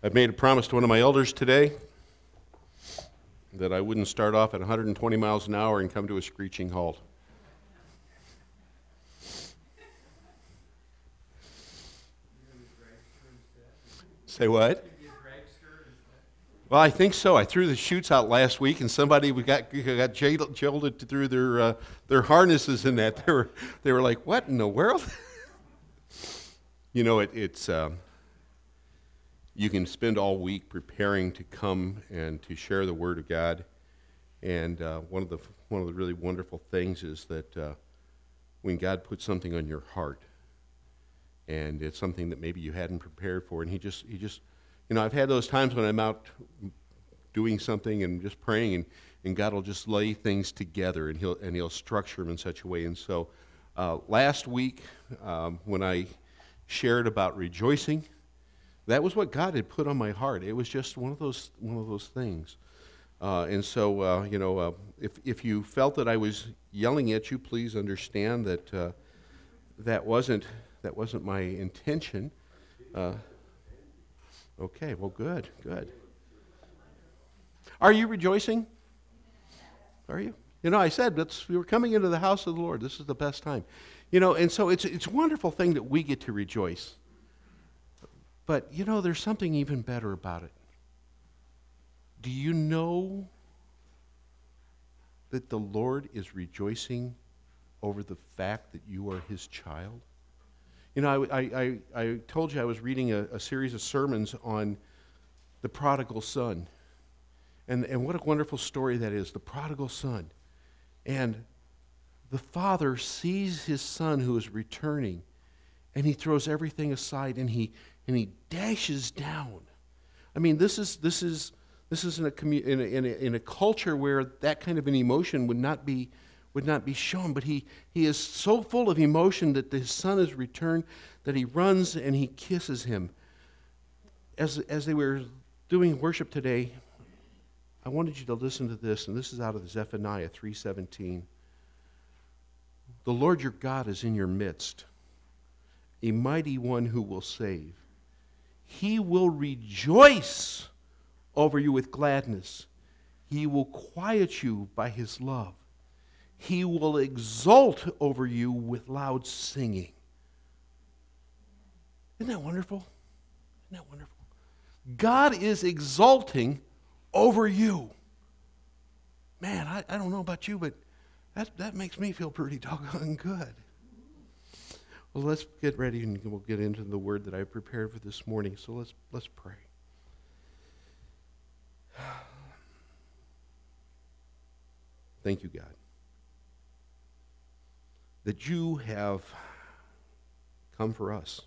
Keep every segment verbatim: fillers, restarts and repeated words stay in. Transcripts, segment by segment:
I've made a promise to one of my elders today that I wouldn't start off at one hundred twenty miles an hour and come to a screeching halt. Say what? Well, I think so. I threw the chutes out last week, and somebody we got got jolted through their uh, their harnesses in that. They were they were like, "What in the world?" You know, it, it's um, you can spend all week preparing to come and to share the Word of God, and uh, one of the one of the really wonderful things is that uh, when God puts something on your heart, and it's something that maybe you hadn't prepared for, and He just He just You know, I've had those times when I'm out doing something and just praying, and, and God will just lay things together, and He'll and He'll structure them in such a way. And so, uh, last week um, when I shared about rejoicing, that was what God had put on my heart. It was just one of those one of those things. Uh, and so, uh, you know, uh, if if you felt that I was yelling at you, please understand that uh, that wasn't that wasn't my intention. Uh, Okay, well, good, good. Are you rejoicing? Are you? You know, I said that's we were coming into the house of the Lord. This is the best time. You know, and so it's it's a wonderful thing that we get to rejoice. But, you know, there's something even better about it. Do you know that the Lord is rejoicing over the fact that you are His child? You know, I, I, I told you I was reading a, a series of sermons on the prodigal son. And, and what a wonderful story that is, the prodigal son. And the father sees his son who is returning, and he throws everything aside, and he and he dashes down. I mean, this is this is this is in a, commu- in a, in a, in a culture where that kind of an emotion would not be would not be shown, but he, he is so full of emotion that his son has returned that he runs and he kisses him. As, as they were doing worship today, I wanted you to listen to this, and this is out of Zephaniah three seventeen. The Lord your God is in your midst, a mighty one who will save. He will rejoice over you with gladness. He will quiet you by His love. He will exult over you with loud singing. Isn't that wonderful? Isn't that wonderful? God is exulting over you. Man, I, I don't know about you, but that, that makes me feel pretty doggone good. Well, let's get ready and we'll get into the word that I prepared for this morning. So let's let's pray. Thank you, God, that you have come for us.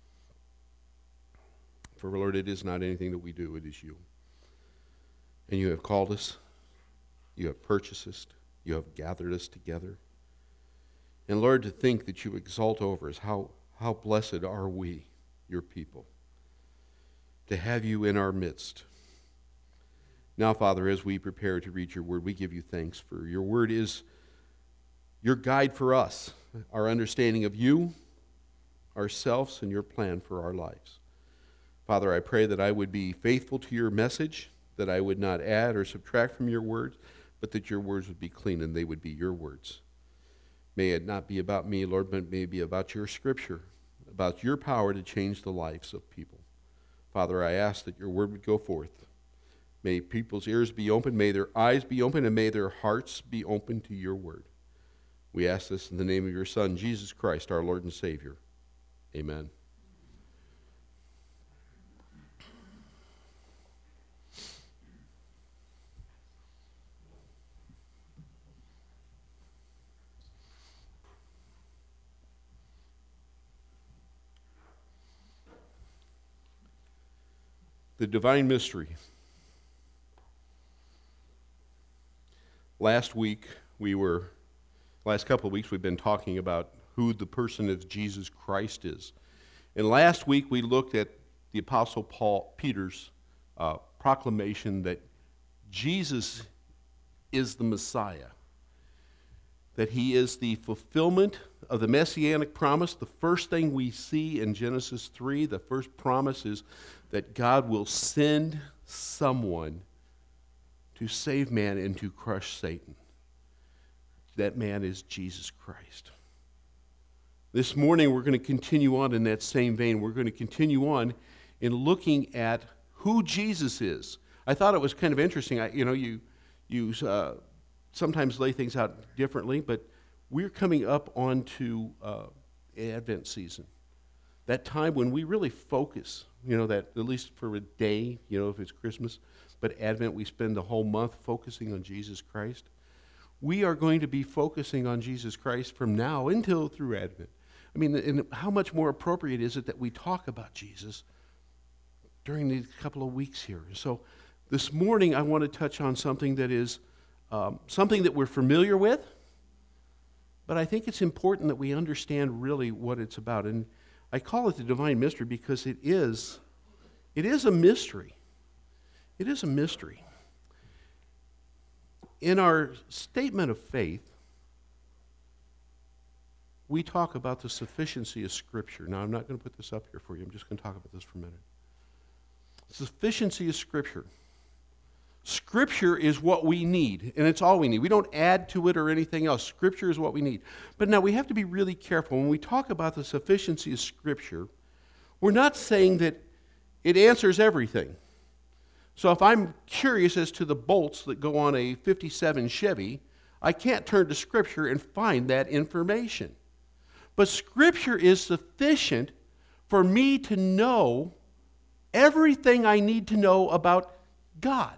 For, Lord, it is not anything that we do, it is you. And you have called us, you have purchased us, you have gathered us together. And, Lord, to think that you exalt over us, how, how blessed are we, your people, to have you in our midst. Now, Father, as we prepare to read your word, we give you thanks, for your word is your guide for us, our understanding of you, ourselves, and your plan for our lives. Father, I pray that I would be faithful to your message, that I would not add or subtract from your words, but that your words would be clean and they would be your words. May it not be about me, Lord, but may it be about your scripture, about your power to change the lives of people. Father, I ask that your word would go forth. May people's ears be open, may their eyes be open, and may their hearts be open to your word. We ask this in the name of your Son, Jesus Christ, our Lord and Savior. Amen. The divine mystery. Last week, we were, last couple of weeks, we've been talking about who the person of Jesus Christ is. And last week, we looked at the Apostle Paul, Peter's uh, proclamation that Jesus is the Messiah, that he is the fulfillment of the messianic promise. The first thing we see in Genesis three, the first promise is that God will send someone to save man and to crush Satan. That man is Jesus Christ. This morning we're going to continue on in that same vein. We're going to continue on in looking at who Jesus is. I thought it was kind of interesting. I, you know, you you uh, sometimes lay things out differently, but we're coming up onto uh, Advent season, that time when we really focus. You know, that at least for a day. You know, if it's Christmas, but Advent we spend the whole month focusing on Jesus Christ. We are going to be focusing on Jesus Christ from now until through Advent. I mean, and how much more appropriate is it that we talk about Jesus during these couple of weeks here? So this morning I want to touch on something that is um, something that we're familiar with, but I think it's important that we understand really what it's about. And I call it the divine mystery because it is, it is a mystery. It is a mystery. In our statement of faith, we talk about the sufficiency of Scripture. Now, I'm not going to put this up here for you. I'm just going to talk about this for a minute. Sufficiency of Scripture. Scripture is what we need, and it's all we need. We don't add to it or anything else. Scripture is what we need. But now we have to be really careful. When we talk about the sufficiency of Scripture, we're not saying that it answers everything. So if I'm curious as to the bolts that go on a fifty-seven Chevy, I can't turn to Scripture and find that information. But Scripture is sufficient for me to know everything I need to know about God.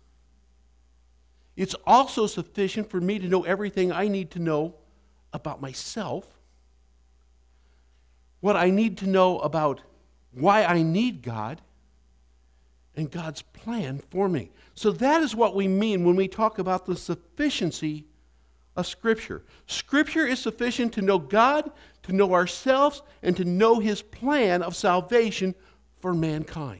It's also sufficient for me to know everything I need to know about myself, what I need to know about why I need God, and God's plan for me. So that is what we mean when we talk about the sufficiency of Scripture. Scripture is sufficient to know God, to know ourselves, and to know His plan of salvation for mankind.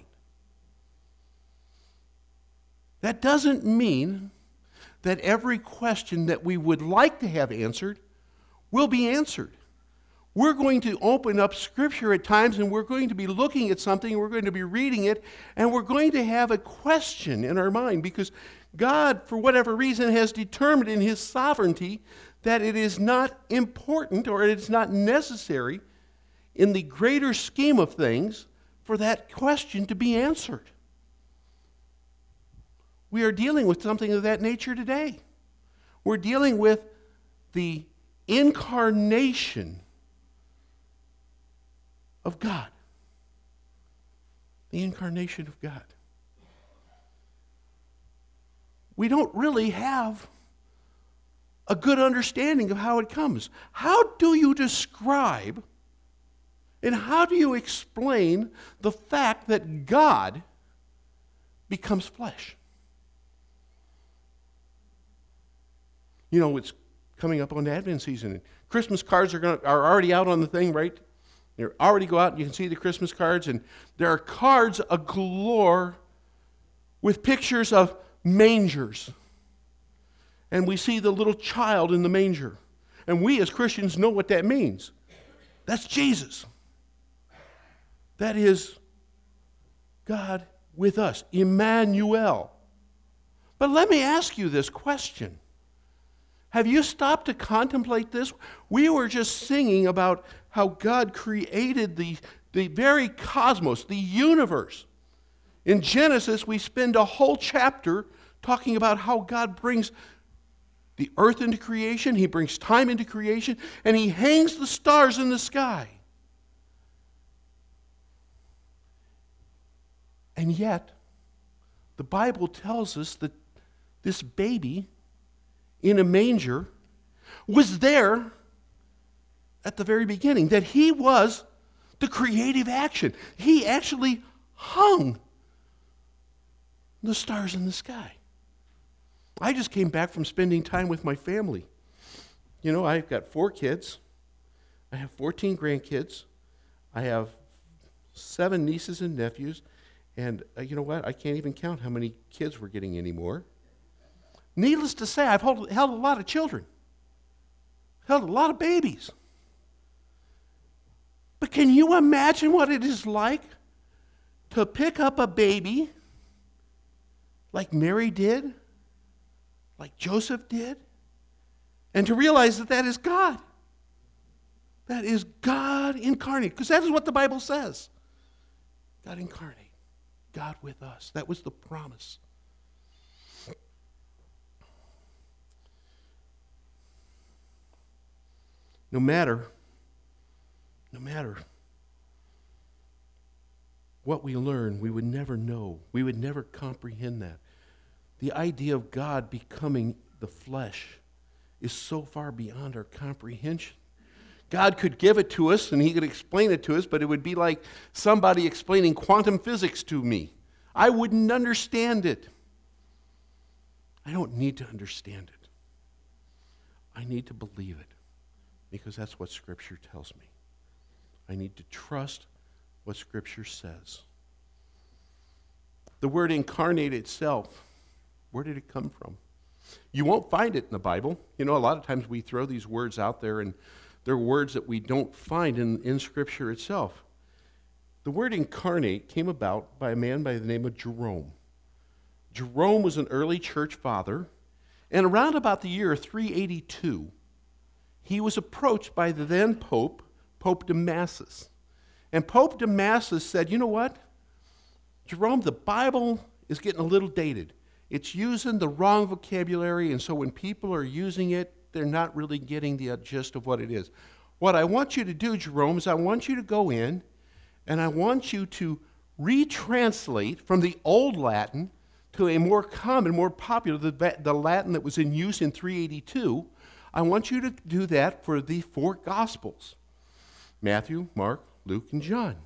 That doesn't mean that every question that we would like to have answered will be answered. We're going to open up Scripture at times, and we're going to be looking at something, we're going to be reading it, and we're going to have a question in our mind because God, for whatever reason, has determined in His sovereignty that it is not important or it's not necessary in the greater scheme of things for that question to be answered. We are dealing with something of that nature today. We're dealing with the incarnation of God. The incarnation of God. We don't really have a good understanding of how it comes. How do you describe and how do you explain the fact that God becomes flesh? You know, it's coming up on the Advent season. Christmas cards are, gonna, are already out on the thing, right? You already go out and you can see the Christmas cards, and there are cards galore with pictures of mangers. And we see the little child in the manger. And we as Christians know what that means. That's Jesus. That is God with us, Emmanuel. But let me ask you this question. Have you stopped to contemplate this? We were just singing about how God created the, the very cosmos, the universe. In Genesis, we spend a whole chapter talking about how God brings the earth into creation, He brings time into creation, and He hangs the stars in the sky. And yet, the Bible tells us that this baby in a manger was there at the very beginning, that He was the creative action. He actually hung the stars in the sky. I just came back from spending time with my family. You know, I've got four kids. I have fourteen grandkids. I have seven nieces and nephews. And uh, you know what? I can't even count how many kids we're getting anymore. Needless to say, I've held, held a lot of children. Held a lot of babies. But can you imagine what it is like to pick up a baby like Mary did, like Joseph did, and to realize that that is God. That is God incarnate, because that is what the Bible says. God incarnate, God with us. That was the promise. No matter, no matter what we learn, we would never know. We would never comprehend that. The idea of God becoming the flesh is so far beyond our comprehension. God could give it to us and he could explain it to us, but it would be like somebody explaining quantum physics to me. I wouldn't understand it. I don't need to understand it. I need to believe it, because that's what Scripture tells me. I need to trust what Scripture says. The word incarnate itself, where did it come from? You won't find it in the Bible. You know, a lot of times we throw these words out there, and they're words that we don't find in, in Scripture itself. The word incarnate came about by a man by the name of Jerome. Jerome was an early church father, and around about the year three eighty-two, he was approached by the then Pope, Pope Damasus. And Pope Damasus said, you know what? Jerome, the Bible is getting a little dated. It's using the wrong vocabulary, and so when people are using it, they're not really getting the gist of what it is. What I want you to do, Jerome, is I want you to go in, and I want you to retranslate from the old Latin to a more common, more popular, the, the Latin that was in use in three eighty-two. I want you to do that for the four Gospels: Matthew, Mark, Luke, and John.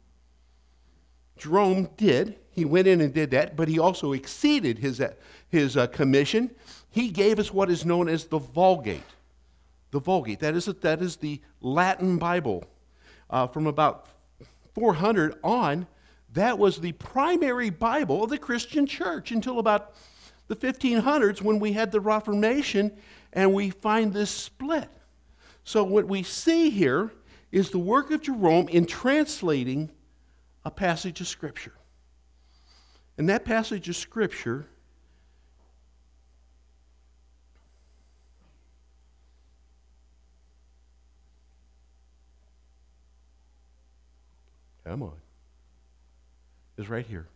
Jerome did. He went in and did that, but he also exceeded his, uh, his uh, commission. He gave us what is known as the Vulgate. The Vulgate, that is, a, that is the Latin Bible. Uh, from about four hundred on, that was the primary Bible of the Christian church until about the fifteen hundreds, when we had the Reformation, and we find this split. So what we see here is the work of Jerome in translating a passage of Scripture. And that passage of Scripture come on, is right here.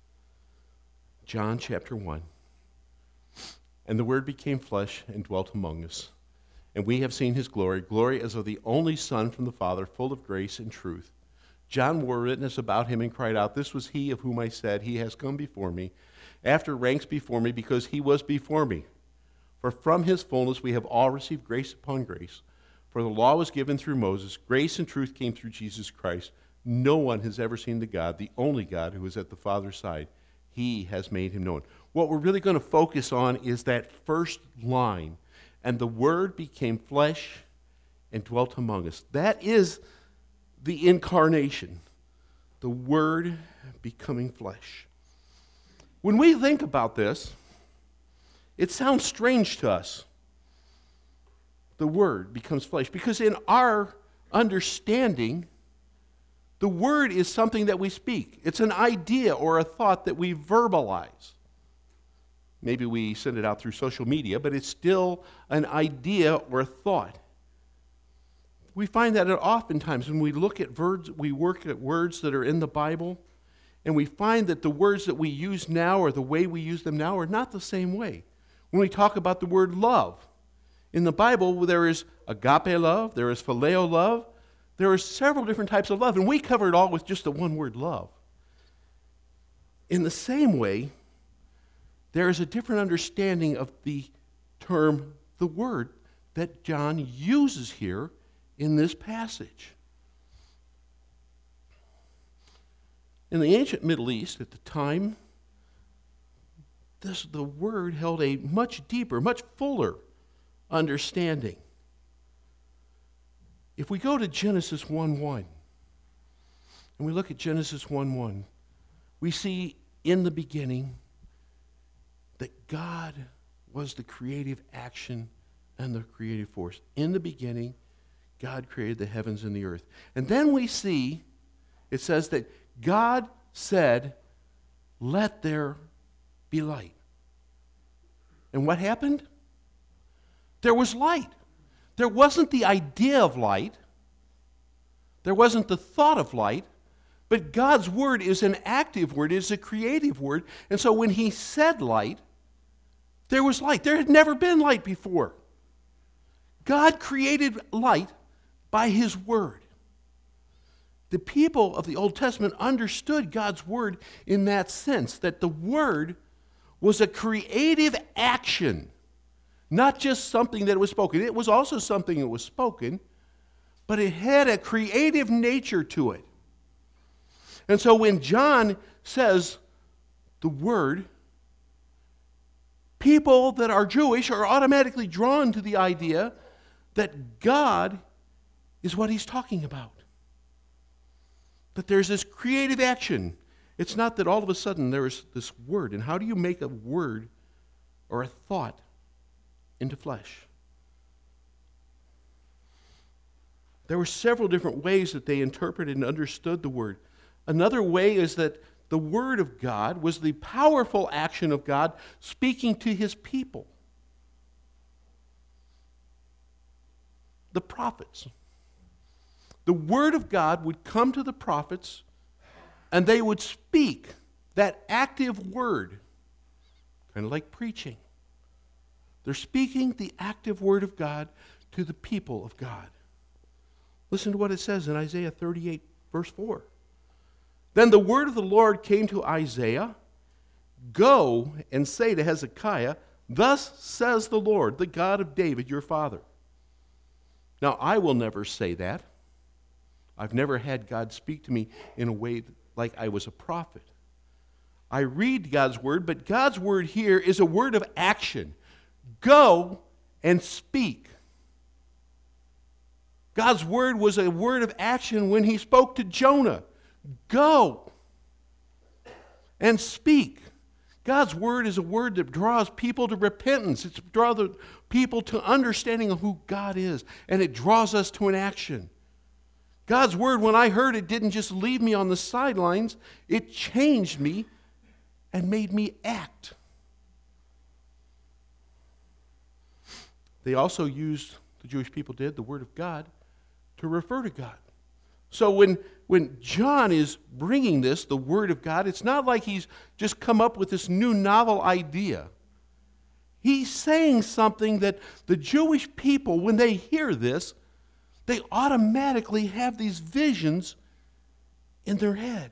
John chapter one. And the Word became flesh and dwelt among us. And we have seen his glory, glory as of the only Son from the Father, full of grace and truth. John bore witness about him and cried out, "This was he of whom I said, he has come before me, after ranks before me, because he was before me. For from his fullness we have all received grace upon grace. For the law was given through Moses, grace and truth came through Jesus Christ. No one has ever seen the God, the only God who is at the Father's side. He has made him known." What we're really going to focus on is that first line. And the Word became flesh and dwelt among us. That is the incarnation. The Word becoming flesh. When we think about this, it sounds strange to us. The Word becomes flesh. Because in our understanding, the Word is something that we speak. It's an idea or a thought that we verbalize. Maybe we send it out through social media, but it's still an idea or a thought. We find that oftentimes when we look at words, we work at words that are in the Bible, and we find that the words that we use now or the way we use them now are not the same way. When we talk about the word love, in the Bible there is agape love, there is phileo love, there are several different types of love, and we cover it all with just the one word, love. In the same way, there is a different understanding of the term, the word, that John uses here in this passage. In the ancient Middle East at the time, this, the word held a much deeper, much fuller understanding. If we go to Genesis one one, and we look at Genesis one one, we see in the beginning that God was the creative action and the creative force. In the beginning, God created the heavens and the earth. And then we see, it says that God said, "Let there be light." And what happened? There was light. There wasn't the idea of light. There wasn't the thought of light. But God's word is an active word. It's a creative word. And so when he said light, there was light. There had never been light before. God created light by his word. The people of the Old Testament understood God's word in that sense, that the word was a creative action, not just something that was spoken. It was also something that was spoken, but it had a creative nature to it. And so when John says the word, people that are Jewish are automatically drawn to the idea that God is what he's talking about. That there's this creative action. It's not that all of a sudden there's this word. And how do you make a word or a thought into flesh? There were several different ways that they interpreted and understood the word. Another way is that the word of God was the powerful action of God speaking to his people. The prophets. The word of God would come to the prophets and they would speak that active word, kind of like preaching. They're speaking the active word of God to the people of God. Listen to what it says in Isaiah thirty-eight, verse four. Then the word of the Lord came to Isaiah, "Go and say to Hezekiah, thus says the Lord, the God of David, your father." Now, I will never say that. I've never had God speak to me in a way like I was a prophet. I read God's word, but God's word here is a word of action. Go and speak. God's word was a word of action when he spoke to Jonah. Go and speak. God's word is a word that draws people to repentance. It draws the people to understanding of who God is, and it draws us to an action. God's word, when I heard it, didn't just leave me on the sidelines. It changed me and made me act. They also used, the Jewish people did, the word of God to refer to God. So when, when John is bringing this, the word of God, it's not like he's just come up with this new novel idea. He's saying something that the Jewish people, when they hear this, they automatically have these visions in their head.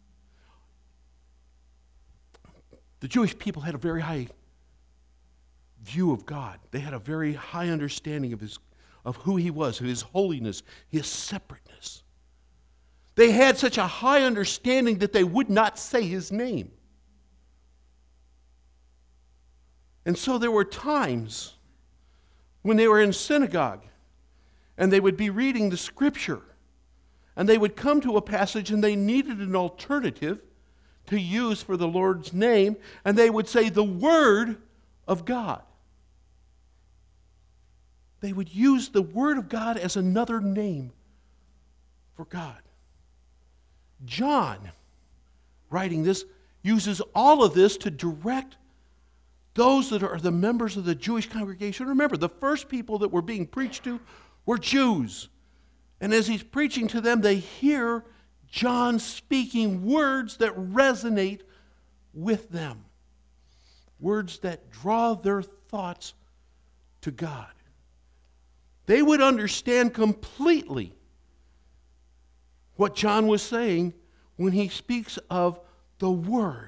The Jewish people had a very high view of God. They had a very high understanding of his, of who he was, of his holiness, his separateness. They had such a high understanding that they would not say his name. And so there were times when they were in synagogue and they would be reading the scripture and they would come to a passage and they needed an alternative to use for the Lord's name, and they would say the word of God. They would use the word of God as another name for God. John, writing this, uses all of this to direct those that are the members of the Jewish congregation. Remember, the first people that were being preached to were Jews. And as he's preaching to them, they hear John speaking words that resonate with them. Words that draw their thoughts to God. They would understand completely what John was saying when he speaks of the Word.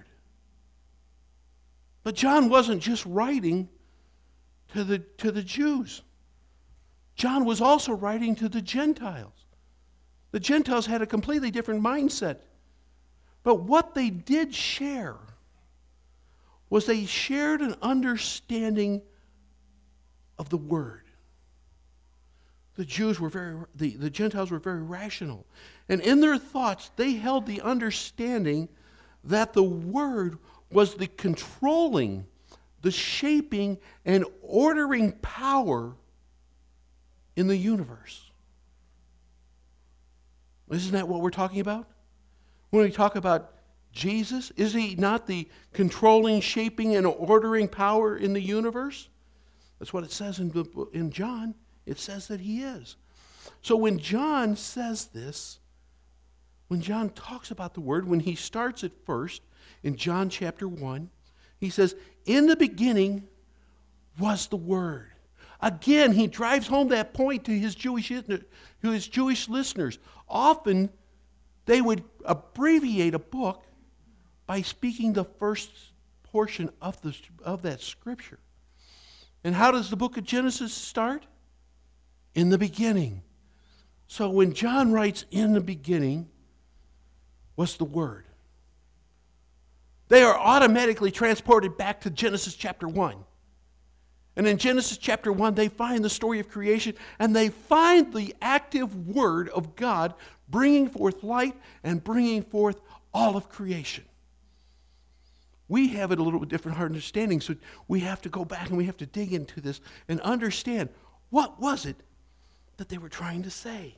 But John wasn't just writing to the, to the Jews. John was also writing to the Gentiles. The Gentiles had a completely different mindset. But what they did share was they shared an understanding of the Word. The Jews were very, the, the Gentiles were very rational. And in their thoughts, they held the understanding that the Word was the controlling, the shaping, and ordering power in the universe. Isn't that what we're talking about? When we talk about Jesus? Is he not the controlling, shaping, and ordering power in the universe? That's what it says in, the, in John. It says that he is. So when John says this, when John talks about the Word, when he starts it first in John chapter one, he says, in the beginning was the Word. Again, he drives home that point to his Jewish, to his Jewish listeners. Often, they would abbreviate a book by speaking the first portion of, the, of that scripture. And how does the book of Genesis start? In the beginning. So when John writes, in the beginning was the Word, they are automatically transported back to Genesis chapter one. And in Genesis chapter one, they find the story of creation, and they find the active Word of God bringing forth light and bringing forth all of creation. We have it a little bit different understanding, so we have to go back and we have to dig into this and understand, what was it that they were trying to say?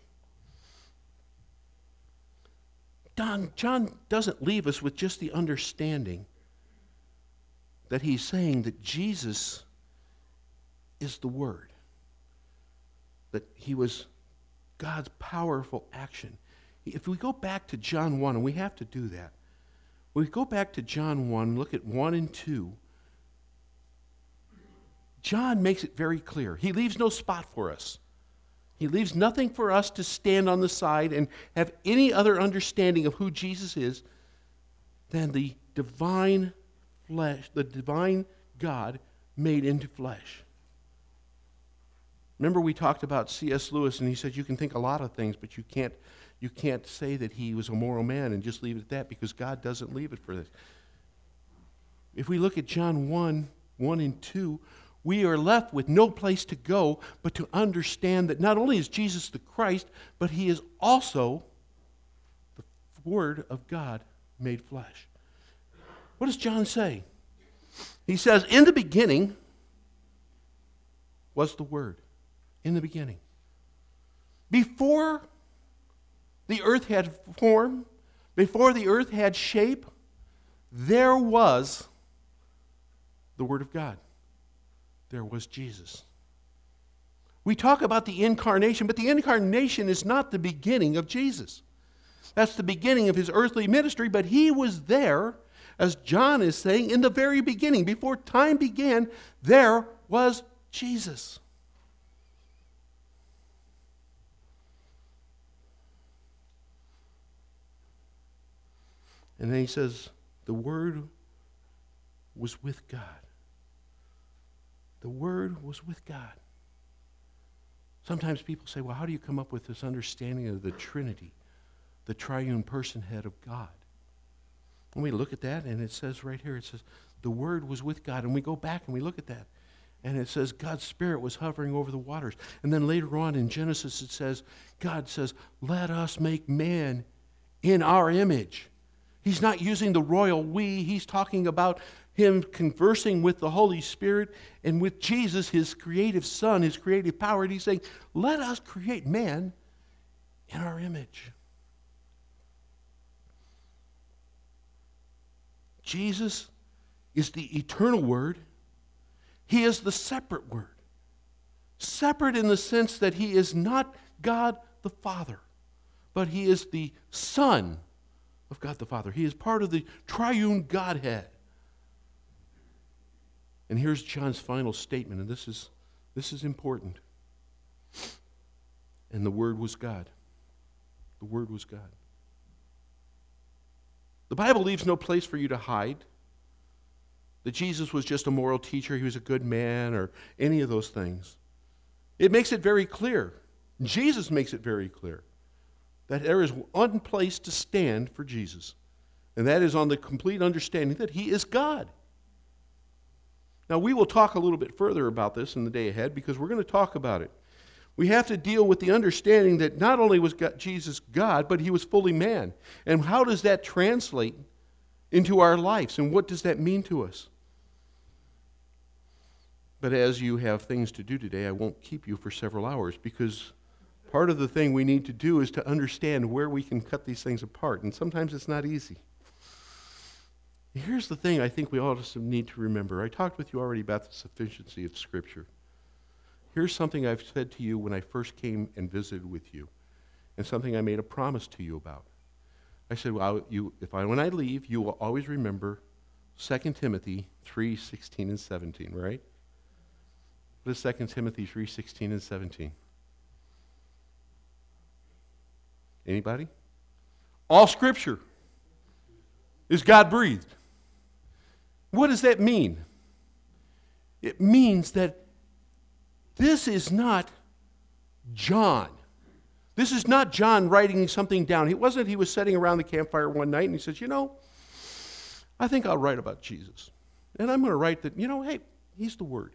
Don, John doesn't leave us with just the understanding that he's saying that Jesus is the Word, that he was God's powerful action. If we go back to John one, and we have to do that, we go back to John one, look at one and two, John makes it very clear. He leaves no spot for us. He leaves nothing for us to stand on the side and have any other understanding of who Jesus is than the divine flesh, the divine God made into flesh. Remember, we talked about C S Lewis, and he said you can think a lot of things, but you can't, you can't say that he was a moral man and just leave it at that, because God doesn't leave it for this. If we look at John one, one and two, we are left with no place to go but to understand that not only is Jesus the Christ, but he is also the Word of God made flesh. What does John say? He says, in the beginning was the Word. In the beginning. Before the earth had form, before the earth had shape, there was the Word of God. There was Jesus. We talk about the incarnation, but the incarnation is not the beginning of Jesus. That's the beginning of his earthly ministry, but he was there, as John is saying, in the very beginning. Before time began, there was Jesus. And then he says, the Word was with God. The Word was with God. Sometimes people say, well, how do you come up with this understanding of the Trinity, the triune personhood of God? When we look at that, and it says right here, it says, the Word was with God. And we go back and we look at that. And it says God's Spirit was hovering over the waters. And then later on in Genesis it says, God says, let us make man in our image. He's not using the royal we. He's talking about him conversing with the Holy Spirit and with Jesus, his creative Son, his creative power. And he's saying, let us create man in our image. Jesus is the eternal Word. He is the separate Word. Separate in the sense that he is not God the Father, but he is the Son of God the Father. He is part of the triune Godhead. And here's John's final statement, and this is, this is important. And the Word was God. The Word was God. The Bible leaves no place for you to hide that Jesus was just a moral teacher, he was a good man, or any of those things. It makes it very clear. Jesus makes it very clear that there is one place to stand for Jesus, and that is on the complete understanding that he is God. Now, we will talk a little bit further about this in the day ahead, because we're going to talk about it. We have to deal with the understanding that not only was God, Jesus God, but he was fully man. And how does that translate into our lives, and what does that mean to us? But as you have things to do today, I won't keep you for several hours, because part of the thing we need to do is to understand where we can cut these things apart, and sometimes it's not easy. Here's the thing I think we all just need to remember. I talked with you already about the sufficiency of Scripture. Here's something I've said to you when I first came and visited with you, and something I made a promise to you about. I said, well, you, if I, when I leave, you will always remember Second Timothy three sixteen and seventeen, right? What is Second Timothy three sixteen and seventeen? Anybody? All Scripture is God-breathed. What does that mean? It means that this is not John. This is not John writing something down. It wasn't he was sitting around the campfire one night and he says, you know, I think I'll write about Jesus. And I'm going to write that, you know, hey, he's the Word.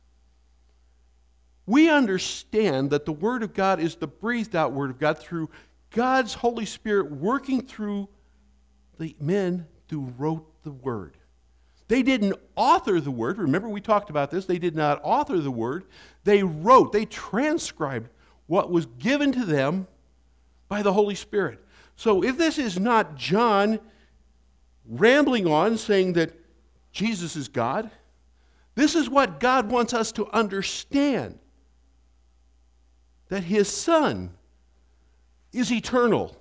We understand that the Word of God is the breathed out Word of God through God's Holy Spirit working through the men who wrote the Word. They didn't author the Word. Remember, we talked about this. They did not author the Word. They wrote, they transcribed what was given to them by the Holy Spirit. So if this is not John rambling on saying that Jesus is God, this is what God wants us to understand. That His Son is eternal.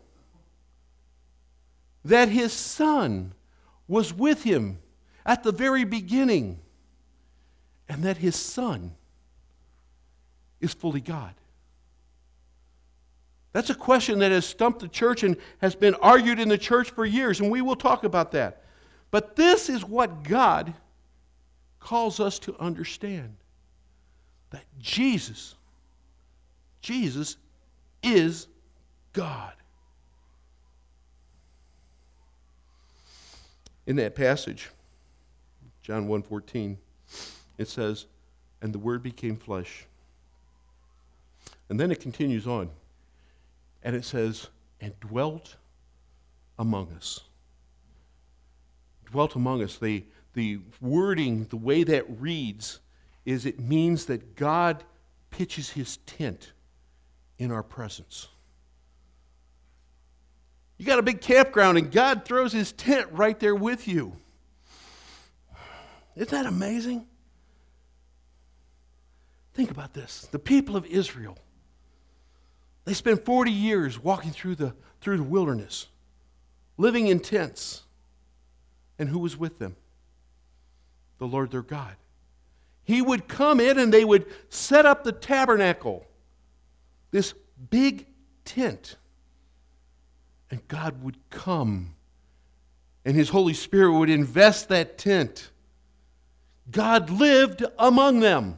That His Son was with Him at the very beginning. And that His Son is fully God. That's a question that has stumped the church and has been argued in the church for years, and we will talk about that. But this is what God calls us to understand. That Jesus, Jesus is God. In that passage, John one fourteen, it says, and the Word became flesh. And then it continues on. And it says, and dwelt among us. Dwelt among us. The, the wording, the way that reads, is it means that God pitches His tent in our presence. You got a big campground and God throws His tent right there with you. Isn't that amazing? Think about this. The people of Israel, they spent forty years walking through the, through the wilderness, living in tents. And who was with them? The Lord their God. He would come in and they would set up the tabernacle, this big tent. And God would come and His Holy Spirit would invest that tent. God lived among them.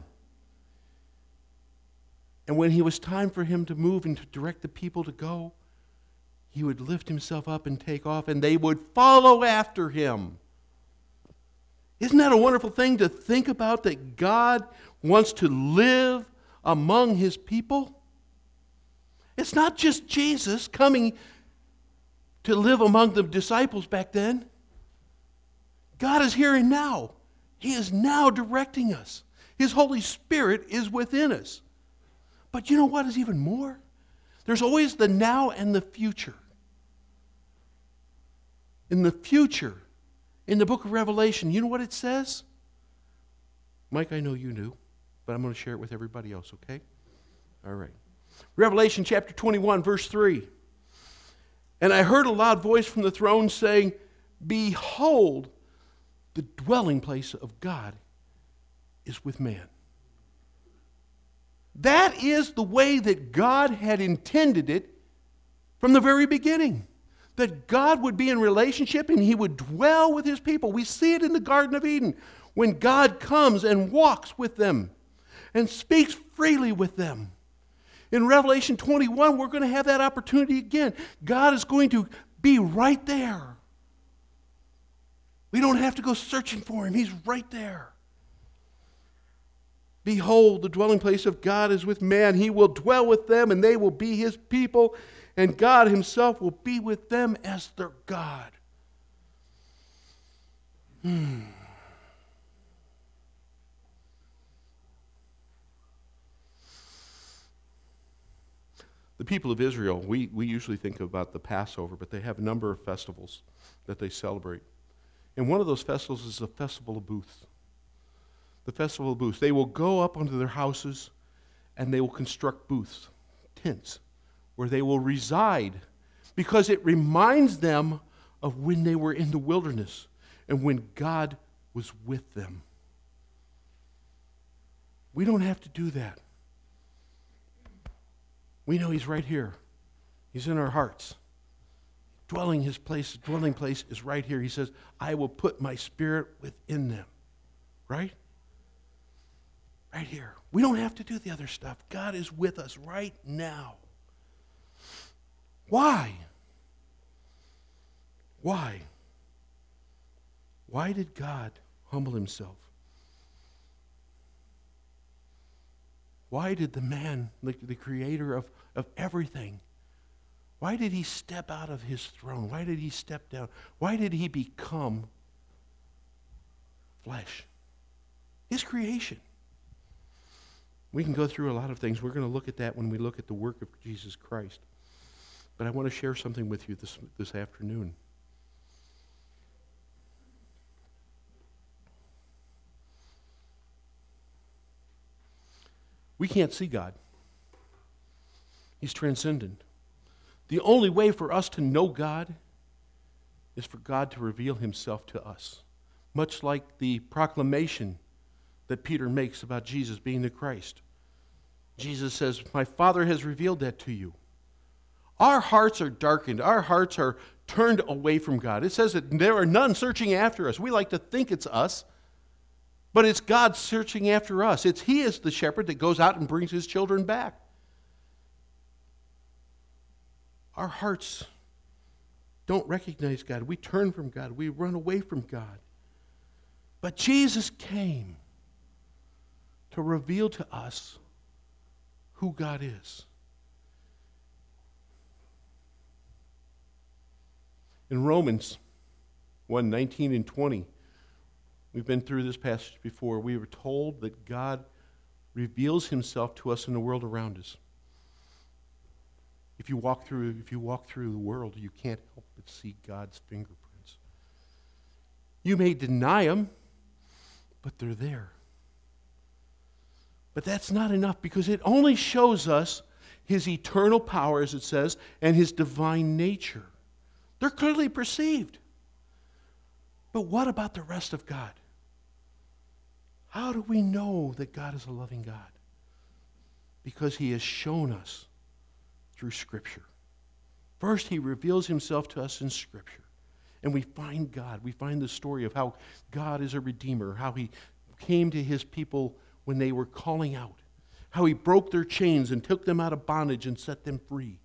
And when it was time for Him to move and to direct the people to go, He would lift Himself up and take off, and they would follow after Him. Isn't that a wonderful thing to think about, that God wants to live among His people? It's not just Jesus coming to live among the disciples back then. God is here and now. He is now directing us. His Holy Spirit is within us. But you know what is even more? There's always the now and the future. In the future, in the book of Revelation, you know what it says? Mike, I know you knew, but I'm going to share it with everybody else, okay? All right. Revelation chapter twenty-one, verse three. And I heard a loud voice from the throne saying, behold, the dwelling place of God is with man. That is the way that God had intended it from the very beginning. That God would be in relationship and He would dwell with His people. We see it in the Garden of Eden when God comes and walks with them and speaks freely with them. In Revelation twenty-one, we're going to have that opportunity again. God is going to be right there. We don't have to go searching for Him. He's right there. Behold, the dwelling place of God is with man. He will dwell with them, and they will be His people, and God Himself will be with them as their God. Hmm. The people of Israel, we, we usually think about the Passover, but they have a number of festivals that they celebrate. And one of those festivals is the Festival of Booths. The Festival of Booths. They will go up onto their houses and they will construct booths, tents, where they will reside because it reminds them of when they were in the wilderness and when God was with them. We don't have to do that. We know He's right here. He's in our hearts. Dwelling His place, dwelling place is right here. He says, I will put my Spirit within them. Right? Right here. We don't have to do the other stuff. God is with us right now. Why? Why? Why did God humble Himself? Why did the man, the, the creator of, of everything, why did He step out of His throne? Why did He step down? Why did He become flesh? His creation. We can go through a lot of things. We're going to look at that when we look at the work of Jesus Christ. But I want to share something with you this, this afternoon. We can't see God. He's transcendent. The only way for us to know God is for God to reveal Himself to us. Much like the proclamation that Peter makes about Jesus being the Christ. Jesus says, my Father has revealed that to you. Our hearts are darkened. Our hearts are turned away from God. It says that there are none searching after us. We like to think it's us, but it's God searching after us. It's He is the shepherd that goes out and brings His children back. Our hearts don't recognize God. We turn from God. We run away from God. But Jesus came to reveal to us who God is. In Romans one, nineteen and twenty, we've been through this passage before. We were told that God reveals Himself to us in the world around us. If you walk through, if you walk through the world, you can't help but see God's fingerprints. You may deny Him, but they're there. But that's not enough because it only shows us His eternal power, as it says, and His divine nature. They're clearly perceived. But what about the rest of God? How do we know that God is a loving God? Because He has shown us through Scripture. First, He reveals Himself to us in Scripture. And we find God. We find the story of how God is a redeemer, how He came to His people when they were calling out, how He broke their chains and took them out of bondage and set them free.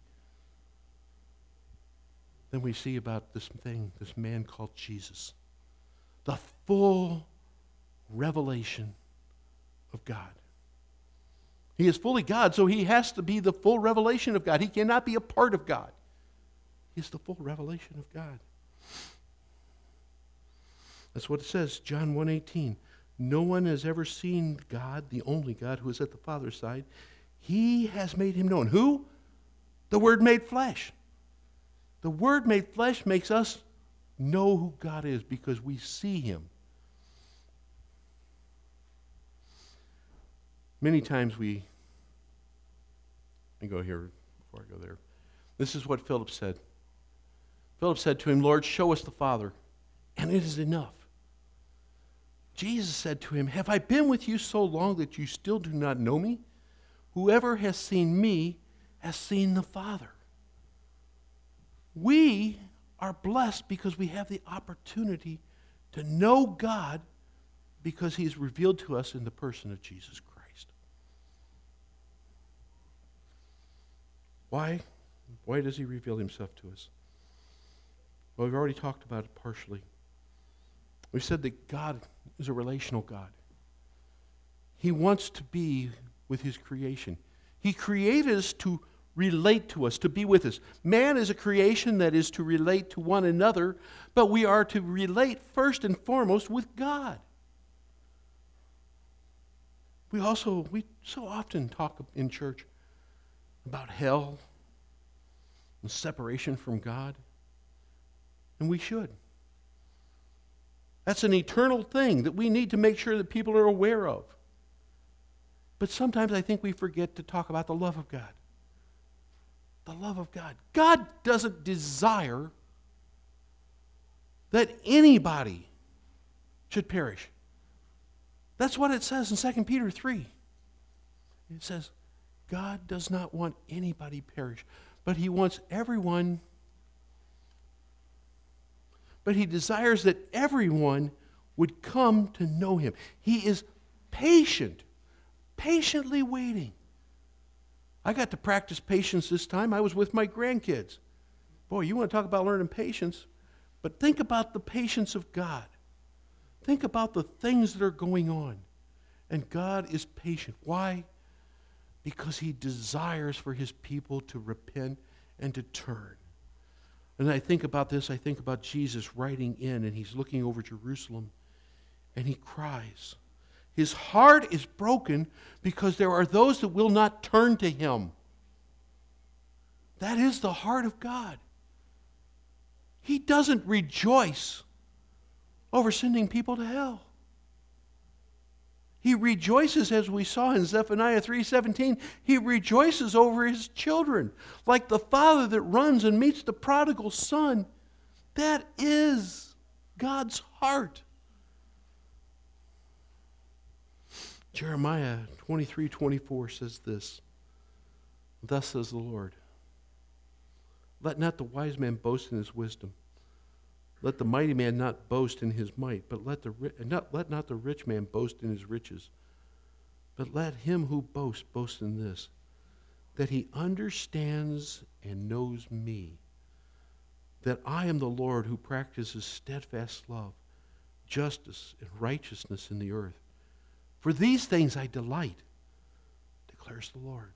Then we see about this thing, this man called Jesus, the full revelation of God. He is fully God, so He has to be the full revelation of God. He cannot be a part of God. He is the full revelation of God. That's what it says, John one eighteen. No one has ever seen God, the only God who is at the Father's side. He has made Him known. Who? The Word made flesh. The Word made flesh makes us know who God is because we see Him. Many times we, let me go here before I go there. This is what Philip said. Philip said to Him, Lord, show us the Father, and it is enough. Jesus said to him, have I been with you so long that you still do not know me? Whoever has seen me has seen the Father. We are blessed because we have the opportunity to know God because He is revealed to us in the person of Jesus Christ. Why? Why does He reveal Himself to us? Well, we've already talked about it partially. We said that God is a relational God. He wants to be with His creation. He created us to relate to us, to be with us. Man is a creation that is to relate to one another, but we are to relate first and foremost with God. We also, we so often talk in church about hell and separation from God, and we should. That's an eternal thing that we need to make sure that people are aware of. But sometimes I think we forget to talk about the love of God. The love of God. God doesn't desire that anybody should perish. That's what it says in Second Peter three. It says, God does not want anybody perish, but he wants everyone, but he desires that everyone would come to know him. He is patient, patiently waiting. I got to practice patience this time. I was with my grandkids. Boy, you want to talk about learning patience, but think about the patience of God. Think about the things that are going on. And God is patient. Why? Because he desires for his people to repent and to turn. And I think about this, I think about Jesus riding in, and he's looking over Jerusalem, and he cries. His heart is broken because there are those that will not turn to him. That is the heart of God. He doesn't rejoice over sending people to hell. He rejoices, as we saw in Zephaniah three seventeen, he rejoices over his children, like the father that runs and meets the prodigal son. That is God's heart. Jeremiah twenty-three twenty-four says this, thus says the Lord, let not the wise man boast in his wisdom. Let the mighty man not boast in his might, but let, the, not, let not the rich man boast in his riches. But let him who boasts boast in this, that he understands and knows me, that I am the Lord who practices steadfast love, justice, and righteousness in the earth. For these things I delight, declares the Lord.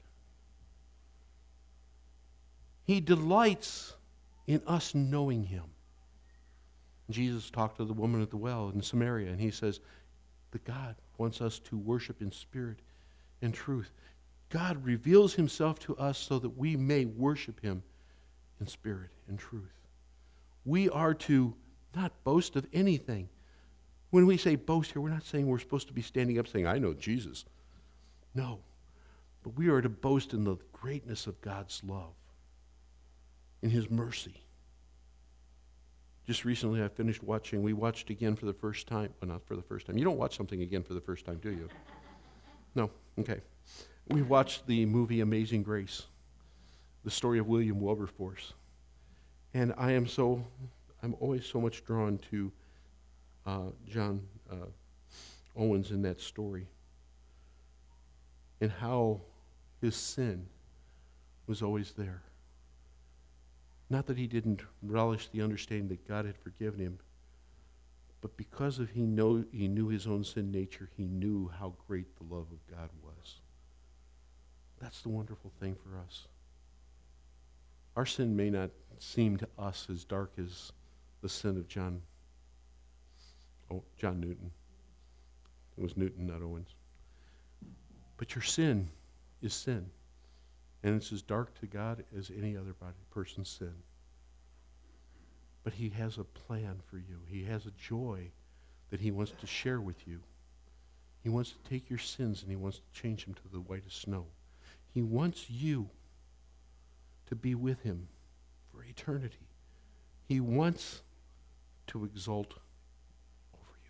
He delights in us knowing him. Jesus talked to the woman at the well in Samaria, and he says that God wants us to worship in spirit and truth. God reveals himself to us so that we may worship him in spirit and truth. We are to not boast of anything. When we say boast here, we're not saying we're supposed to be standing up saying, I know Jesus. No. But we are to boast in the greatness of God's love, in his mercy. Just recently I finished watching, we watched again for the first time, well not for the first time. You don't watch something again for the first time, do you? No? Okay. We watched the movie Amazing Grace, the story of William Wilberforce. And I am so, I'm always so much drawn to uh, John uh, Owens in that story, and how his sin was always there. Not that he didn't relish the understanding that God had forgiven him, but because of he know he knew his own sin nature, he knew how great the love of God was. That's the wonderful thing for us. Our sin may not seem to us as dark as the sin of John, oh, John Newton. It was Newton, not Owens. But your sin is sin. And it's as dark to God as any other body, person's sin. But he has a plan for you. He has a joy that he wants to share with you. He wants to take your sins and he wants to change them to the white as snow. He wants you to be with him for eternity. He wants to exult over you.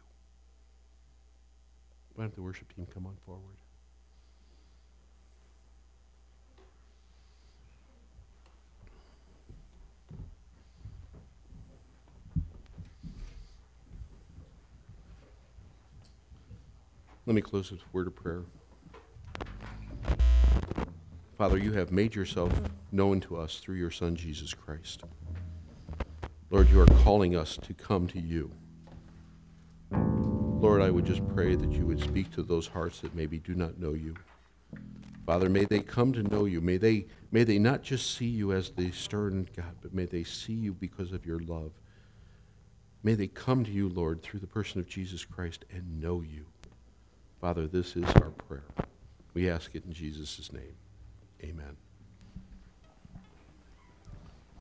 Why don't the worship team come on forward? Let me close with a word of prayer. Father, you have made yourself known to us through your Son, Jesus Christ. Lord, you are calling us to come to you. Lord, I would just pray that you would speak to those hearts that maybe do not know you. Father, may they come to know you. May they, may they not just see you as the stern God, but may they see you because of your love. May they come to you, Lord, through the person of Jesus Christ and know you. Father, this is our prayer. We ask it in Jesus' name. Amen.